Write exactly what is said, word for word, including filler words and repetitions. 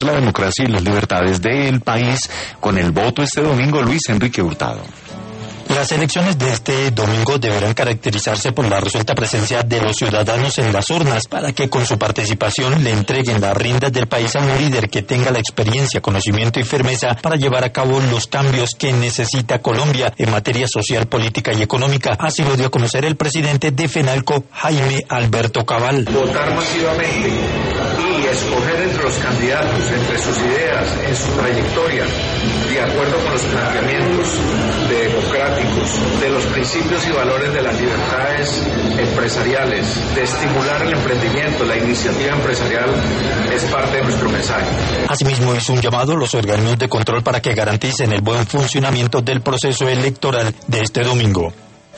la democracia y las libertades del país con el voto este domingo. Luis Enrique Hurtado. Las elecciones de este domingo deberán caracterizarse por la resuelta presencia de los ciudadanos en las urnas para que con su participación le entreguen las riendas del país a un líder que tenga la experiencia, conocimiento y firmeza para llevar a cabo los cambios que necesita Colombia en materia social, política y económica. Así lo dio a conocer el presidente de FENALCO, Jaime Alberto Cabal. Votar masivamente y escoger entre los candidatos, entre sus ideas, en su trayectoria, de acuerdo con los planteamientos democráticos, de los principios y valores de las libertades empresariales, de estimular el emprendimiento, la iniciativa empresarial, es parte de nuestro mensaje. Asimismo, hizo un llamado a los organismos de control para que garanticen el buen funcionamiento del proceso electoral de este domingo.